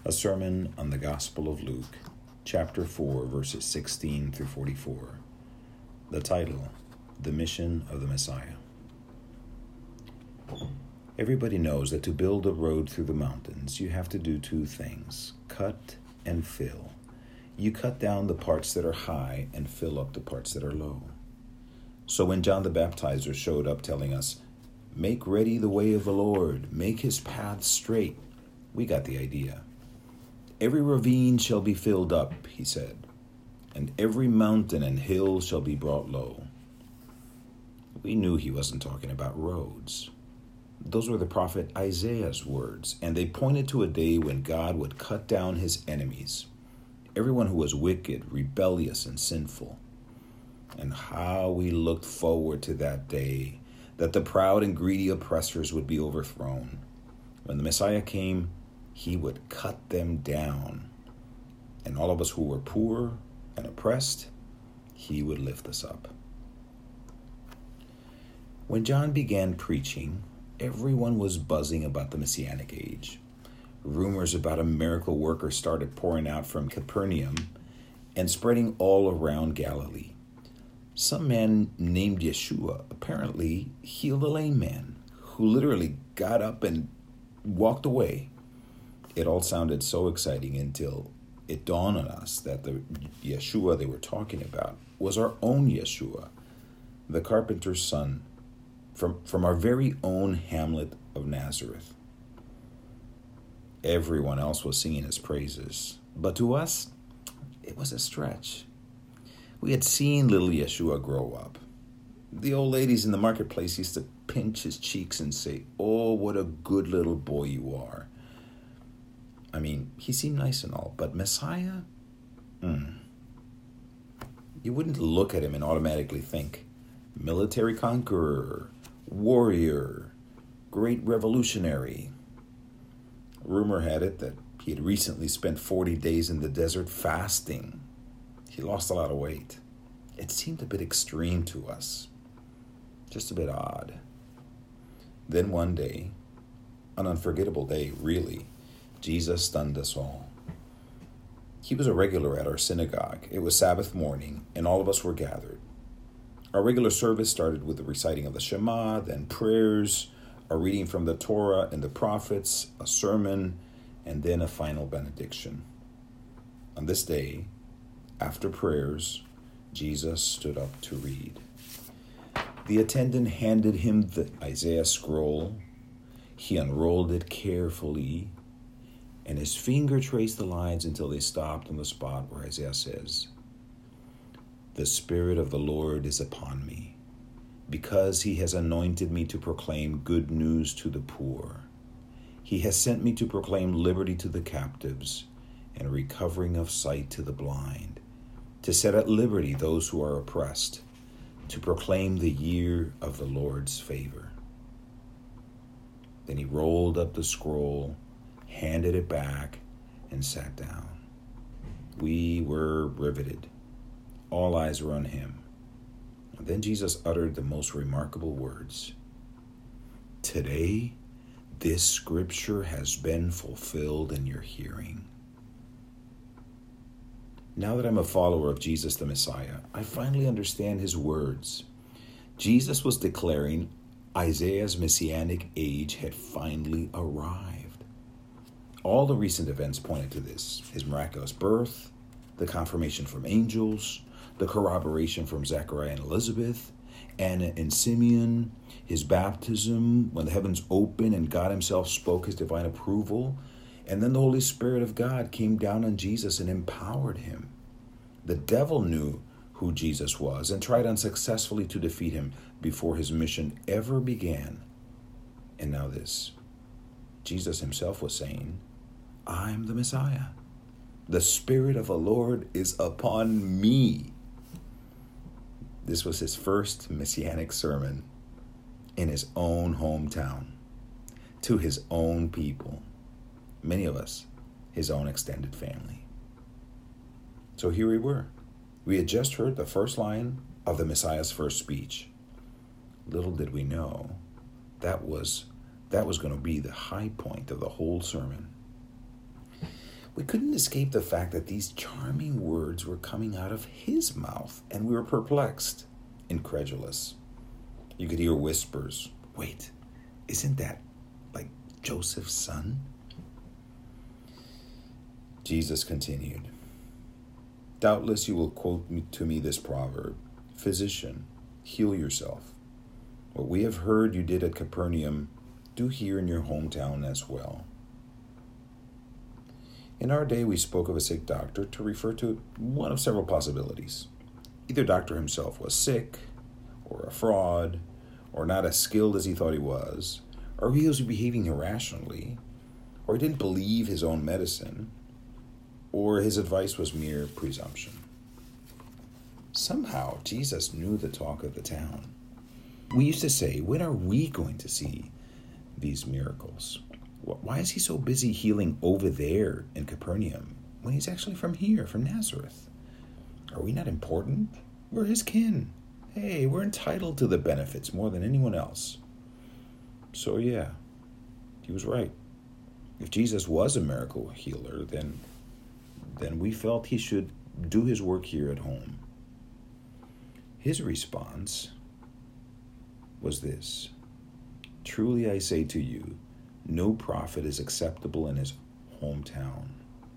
A sermon on the Gospel of Luke, chapter 4, verses 16 through 44. The title, The Mission of the Messiah. Everybody knows that to build a road through the mountains, you have to do two things: cut and fill. You cut down the parts that are high and fill up the parts that are low. So when John the Baptizer showed up telling us, "Make ready the way of the Lord, make his path straight," we got the idea. "Every ravine shall be filled up," he said, "and every mountain and hill shall be brought low." We knew he wasn't talking about roads. Those were the prophet Isaiah's words, and they pointed to a day when God would cut down his enemies, everyone who was wicked, rebellious, and sinful. And how we looked forward to that day, that the proud and greedy oppressors would be overthrown. When the Messiah came, he would cut them down. And all of us who were poor and oppressed, he would lift us up. When John began preaching, everyone was buzzing about the Messianic age. Rumors about a miracle worker started pouring out from Capernaum and spreading all around Galilee. Some man named Yeshua apparently healed a lame man who literally got up and walked away. It all sounded so exciting until it dawned on us that the Yeshua they were talking about was our own Yeshua, the carpenter's son, from our very own hamlet of Nazareth. Everyone else was singing his praises, but to us, it was a stretch. We had seen little Yeshua grow up. The old ladies in the marketplace used to pinch his cheeks and say, "Oh, what a good little boy you are." I mean, he seemed nice and all, but Messiah? You wouldn't look at him and automatically think, military conqueror, warrior, great revolutionary. Rumor had it that he had recently spent 40 days in the desert fasting. He lost a lot of weight. It seemed a bit extreme to us, just a bit odd. Then one day, an unforgettable day, really, Jesus stunned us all. He was a regular at our synagogue. It was Sabbath morning, and all of us were gathered. Our regular service started with the reciting of the Shema, then prayers, a reading from the Torah and the prophets, a sermon, and then a final benediction. On this day, after prayers, Jesus stood up to read. The attendant handed him the Isaiah scroll. He unrolled it carefully, and his finger traced the lines until they stopped on the spot where Isaiah says, "The Spirit of the Lord is upon me, because he has anointed me to proclaim good news to the poor. He has sent me to proclaim liberty to the captives and recovering of sight to the blind, to set at liberty those who are oppressed, to proclaim the year of the Lord's favor." Then he rolled up the scroll, handed it back, and sat down. We were riveted. All eyes were on him. And then Jesus uttered the most remarkable words. "Today, this scripture has been fulfilled in your hearing." Now that I'm a follower of Jesus the Messiah, I finally understand his words. Jesus was declaring Isaiah's messianic age had finally arrived. All the recent events pointed to this: his miraculous birth, the confirmation from angels, the corroboration from Zechariah and Elizabeth, Anna and Simeon, his baptism when the heavens opened and God himself spoke his divine approval, and then the Holy Spirit of God came down on Jesus and empowered him. The devil knew who Jesus was and tried unsuccessfully to defeat him before his mission ever began. And now this. Jesus himself was saying, "I'm the Messiah. The Spirit of the Lord is upon me." This was his first messianic sermon in his own hometown, to his own people, many of us, his own extended family. So here we were. We had just heard the first line of the Messiah's first speech. Little did we know that was going to be the high point of the whole sermon. We couldn't escape the fact that these charming words were coming out of his mouth, and we were perplexed, incredulous. You could hear whispers. Wait, isn't that like Joseph's son? Jesus continued, doubtless you will quote to me this proverb, Physician, heal yourself. What we have heard you did at Capernaum, do here in your hometown as well. In our day, we spoke of a sick doctor to refer to one of several possibilities. Either doctor himself was sick, or a fraud, or not as skilled as he thought he was, or he was behaving irrationally, or he didn't believe his own medicine, or his advice was mere presumption. Somehow, Jesus knew the talk of the town. We used to say, when are we going to see these miracles? Why is he so busy healing over there in Capernaum when he's actually from here, from Nazareth? Are we not important? We're his kin. Hey, we're entitled to the benefits more than anyone else. So yeah, he was right. If Jesus was a miracle healer, then we felt he should do his work here at home. His response was this: truly I say to you, no prophet is acceptable in his hometown.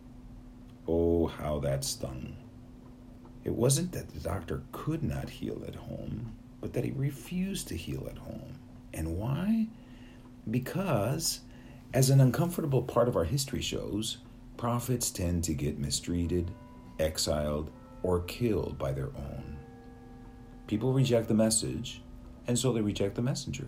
Oh, how that stung. It wasn't that the doctor could not heal at home, but that he refused to heal at home. And why? Because, as an uncomfortable part of our history shows, prophets tend to get mistreated, exiled, or killed by their own. People reject the message, and so they reject the messenger.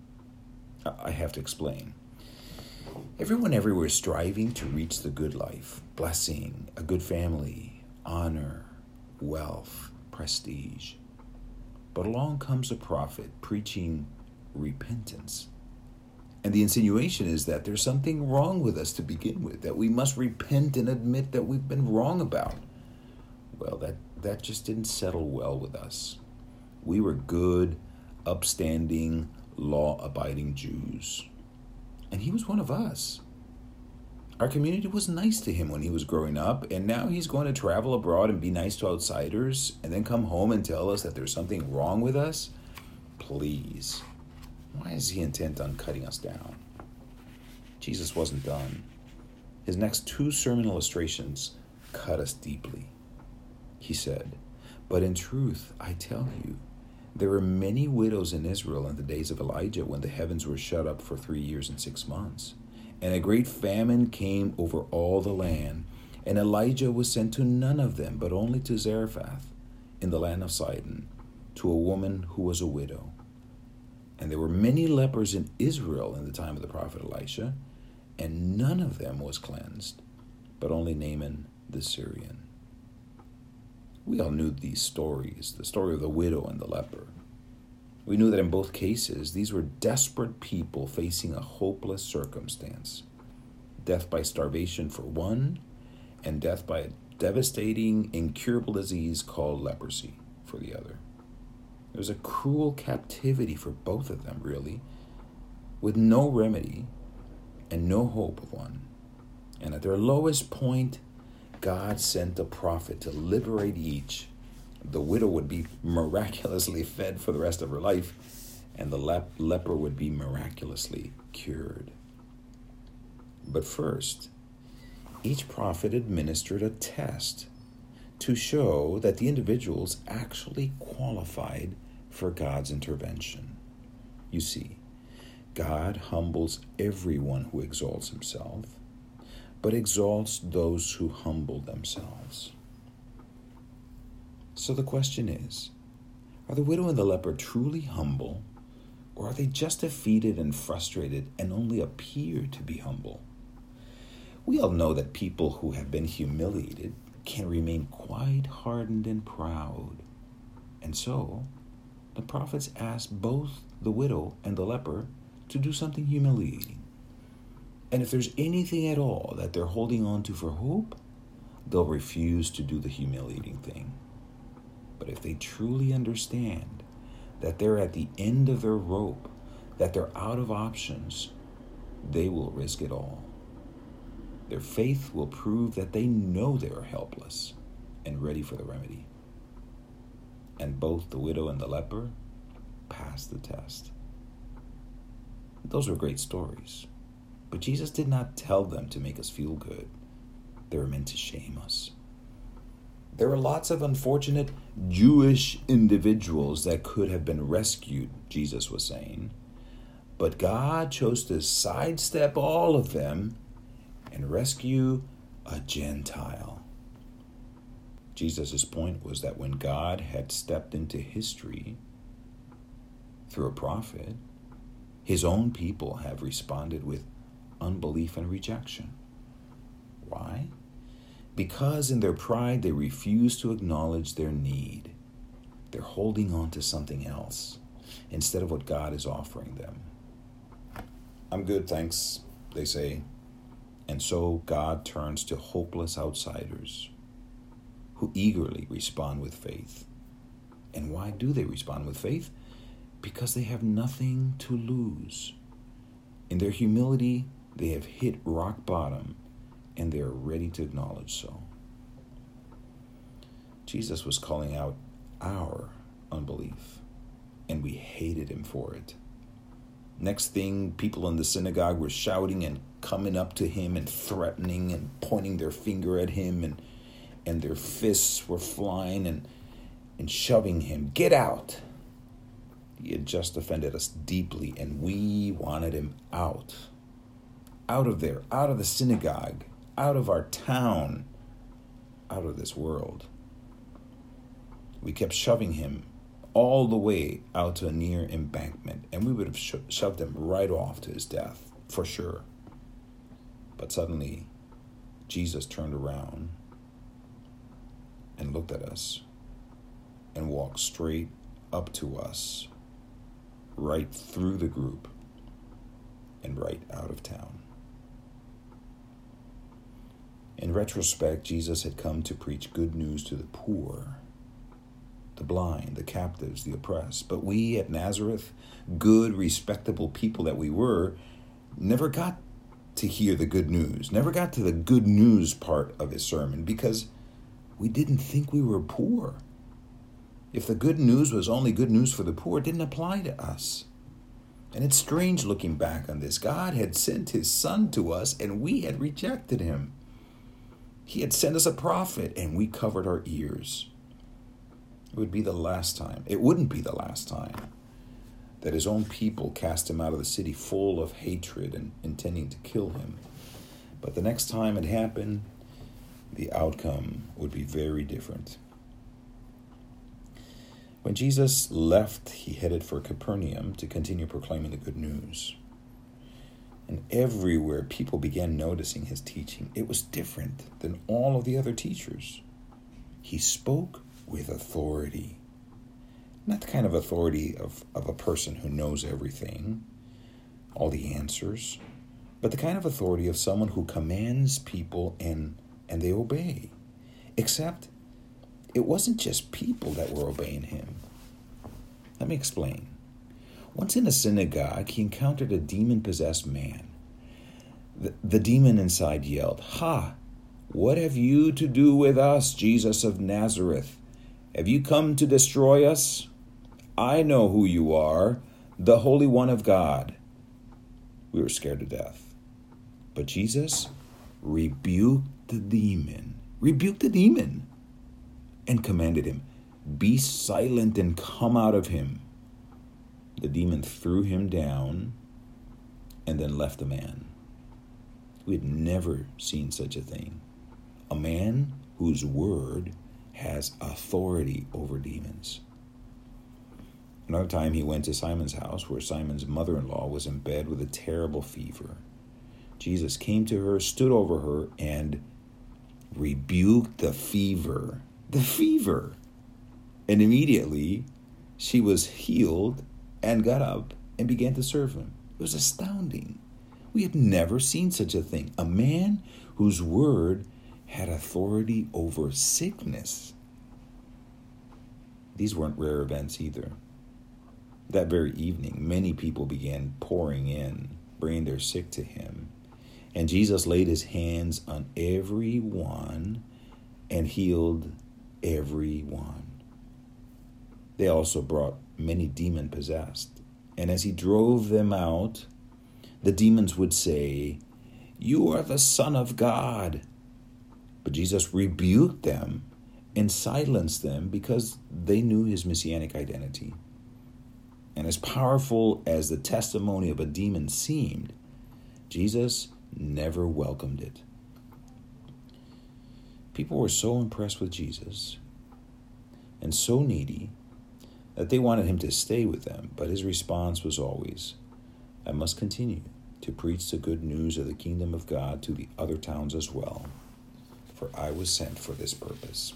I have to explain. Everyone everywhere is striving to reach the good life, blessing, a good family, honor, wealth, prestige. But along comes a prophet preaching repentance. And the insinuation is that there's something wrong with us to begin with, that we must repent and admit that we've been wrong about. Well, that just didn't settle well with us. We were good, upstanding, law-abiding Jews. And he was one of us. Our community was nice to him when he was growing up, and now he's going to travel abroad and be nice to outsiders and then come home and tell us that there's something wrong with us? Please. Why is he intent on cutting us down? Jesus wasn't done. His next two sermon illustrations cut us deeply. He said, but in truth, I tell you, there were many widows in Israel in the days of Elijah when the heavens were shut up for 3 years and 6 months. And a great famine came over all the land, and Elijah was sent to none of them, but only to Zarephath in the land of Sidon, to a woman who was a widow. And there were many lepers in Israel in the time of the prophet Elisha, and none of them was cleansed, but only Naaman the Syrian. We all knew these stories, the story of the widow and the leper. We knew that in both cases, these were desperate people facing a hopeless circumstance. Death by starvation for one, and death by a devastating, incurable disease called leprosy for the other. It was a cruel captivity for both of them, really, with no remedy and no hope of one. And at their lowest point, God sent a prophet to liberate each. The widow would be miraculously fed for the rest of her life, and the leper would be miraculously cured. But first, each prophet administered a test to show that the individuals actually qualified for God's intervention. You see, God humbles everyone who exalts himself, but exalts those who humble themselves. So the question is, are the widow and the leper truly humble, or are they just defeated and frustrated and only appear to be humble? We all know that people who have been humiliated can remain quite hardened and proud. And so, the prophets asked both the widow and the leper to do something humiliating. And if there's anything at all that they're holding on to for hope, they'll refuse to do the humiliating thing. But if they truly understand that they're at the end of their rope, that they're out of options, they will risk it all. Their faith will prove that they know they are helpless and ready for the remedy. And both the widow and the leper passed the test. Those were great stories. But Jesus did not tell them to make us feel good. They were meant to shame us. There were lots of unfortunate Jewish individuals that could have been rescued, Jesus was saying. But God chose to sidestep all of them and rescue a Gentile. Jesus' point was that when God had stepped into history through a prophet, his own people have responded with unbelief and rejection. Why? Because in their pride, they refuse to acknowledge their need. They're holding on to something else instead of what God is offering them. I'm good, thanks, they say. And so God turns to hopeless outsiders who eagerly respond with faith. And why do they respond with faith? Because they have nothing to lose. In their humility, they have hit rock bottom, and they are ready to acknowledge so. Jesus was calling out our unbelief, and we hated him for it. Next thing, people in the synagogue were shouting and coming up to him and threatening and pointing their finger at him, and their fists were flying and shoving him. Get out! He had just offended us deeply, and we wanted him out. Out of there, out of the synagogue, out of our town, out of this world. We kept shoving him all the way out to a near embankment, and we would have shoved him right off to his death, for sure. But suddenly, Jesus turned around and looked at us and walked straight up to us, right through the group, and right out of town. In retrospect, Jesus had come to preach good news to the poor, the blind, the captives, the oppressed. But we at Nazareth, good, respectable people that we were, never got to hear the good news, never got to the good news part of his sermon because we didn't think we were poor. If the good news was only good news for the poor, it didn't apply to us. And it's strange looking back on this. God had sent his son to us and we had rejected him. He had sent us a prophet and we covered our ears. It would be the last time. It wouldn't be the last time that his own people cast him out of the city full of hatred and intending to kill him. But the next time it happened, the outcome would be very different. When Jesus left, he headed for Capernaum to continue proclaiming the good news. And everywhere people began noticing his teaching. It was different than all of the other teachers. He spoke with authority. Not the kind of authority of a person who knows everything, all the answers, but the kind of authority of someone who commands people and they obey. Except it wasn't just people that were obeying him. Let me explain. Once in a synagogue, he encountered a demon-possessed man. The demon inside yelled, "Ha! What have you to do with us, Jesus of Nazareth? Have you come to destroy us? I know who you are, the Holy One of God." We were scared to death. But Jesus rebuked the demon, and commanded him, "Be silent and come out of him." The demon threw him down and then left the man. We had never seen such a thing. A man whose word has authority over demons. Another time he went to Simon's house where Simon's mother-in-law was in bed with a terrible fever. Jesus came to her, stood over her, and rebuked the fever. And immediately she was healed and got up and began to serve him. It was astounding. We had never seen such a thing. A man whose word had authority over sickness. These weren't rare events either. That very evening, many people began pouring in, bringing their sick to him. And Jesus laid his hands on every one and healed every one. They also brought many demon-possessed. And as he drove them out, the demons would say, "You are the Son of God." But Jesus rebuked them and silenced them because they knew his messianic identity. And as powerful as the testimony of a demon seemed, Jesus never welcomed it. People were so impressed with Jesus and so needy that they wanted him to stay with them, but his response was always, "I must continue to preach the good news of the kingdom of God to the other towns as well, for I was sent for this purpose."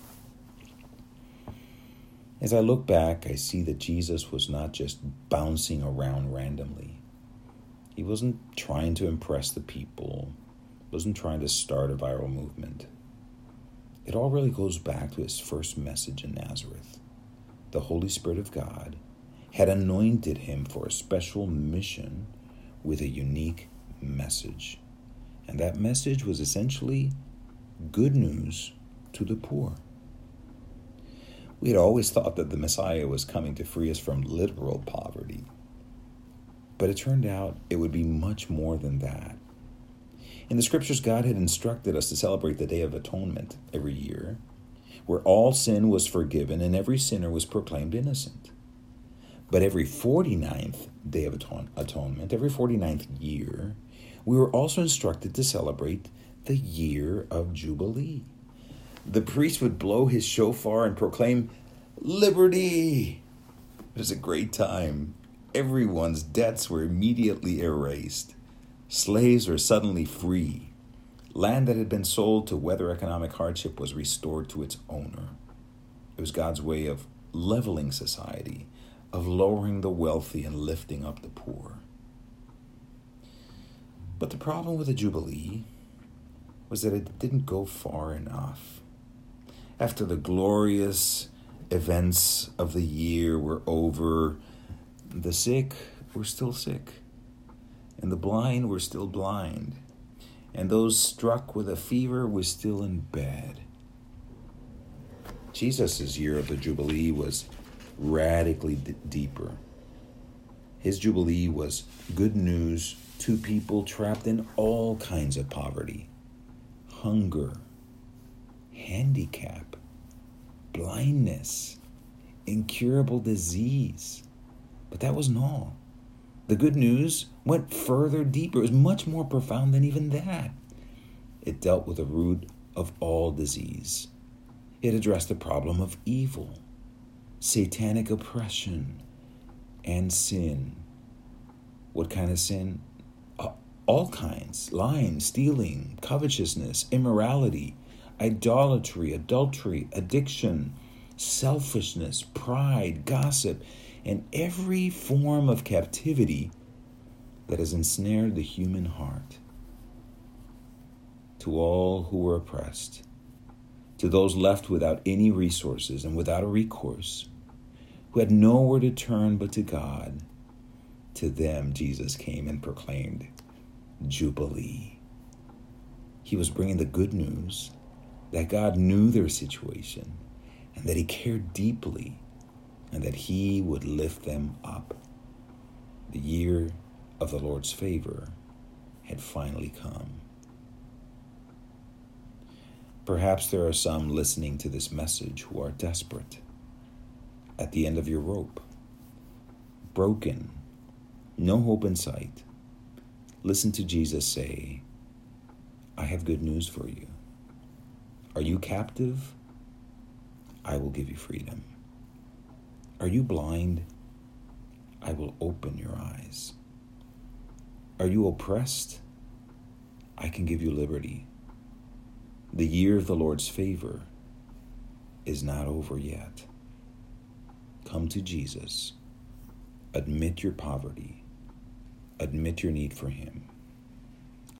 As I look back, I see that Jesus was not just bouncing around randomly. He wasn't trying to impress the people, wasn't trying to start a viral movement. It all really goes back to his first message in Nazareth. The Holy Spirit of God had anointed him for a special mission with a unique message. And that message was essentially good news to the poor. We had always thought that the Messiah was coming to free us from literal poverty. But it turned out it would be much more than that. In the scriptures, God had instructed us to celebrate the Day of Atonement every year, where all sin was forgiven and every sinner was proclaimed innocent. But every 49th Day of Atonement, every 49th year, we were also instructed to celebrate the year of Jubilee. The priest would blow his shofar and proclaim, "Liberty!" It was a great time. Everyone's debts were immediately erased. Slaves were suddenly free. Land that had been sold to weather economic hardship was restored to its owner. It was God's way of leveling society, of lowering the wealthy and lifting up the poor. But the problem with the Jubilee was that it didn't go far enough. After the glorious events of the year were over, the sick were still sick, and the blind were still blind, and those struck with a fever were still in bed. Jesus' year of the Jubilee was radically deeper. His Jubilee was good news to people trapped in all kinds of poverty, hunger, handicap, blindness, incurable disease. But that wasn't all. The good news went further deeper. It was much more profound than even that. It dealt with the root of all disease. It addressed the problem of evil, satanic oppression, and sin. What kind of sin? All kinds. Lying, stealing, covetousness, immorality, idolatry, adultery, addiction, selfishness, pride, gossip, and every form of captivity that has ensnared the human heart. To all who were oppressed, to those left without any resources and without a recourse, who had nowhere to turn but to God, to them Jesus came and proclaimed Jubilee. He was bringing the good news that God knew their situation and that he cared deeply and that he would lift them up. The year of the Lord's favor had finally come. Perhaps there are some listening to this message who are desperate, at the end of your rope, broken, no hope in sight. Listen to Jesus say, "I have good news for you. Are you captive? I will give you freedom. Are you blind? I will open your eyes. Are you oppressed? I can give you liberty. The year of the Lord's favor is not over yet. Come to Jesus. Admit your poverty. Admit your need for him.